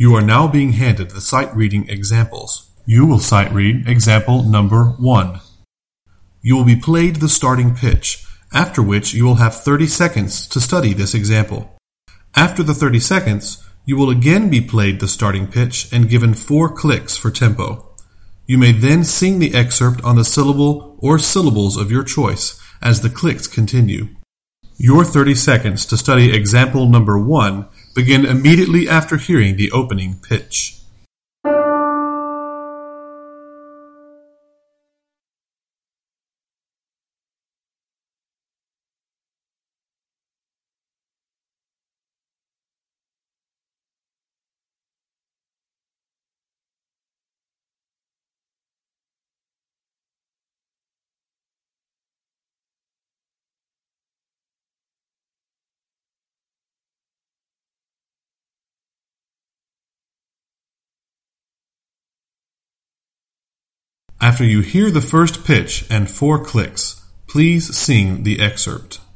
You are now being handed the sight reading examples. You will sight read example number 1. You will be played the starting pitch, after which you will have 30 seconds to study this example. After the 30 seconds, you will again be played the starting pitch and given 4 clicks for tempo. You may then sing the excerpt on the syllable or syllables of your choice as the clicks continue. Your 30 seconds to study example number 1 begin immediately after hearing the opening pitch. After you hear the first pitch and 4 clicks, please sing the excerpt.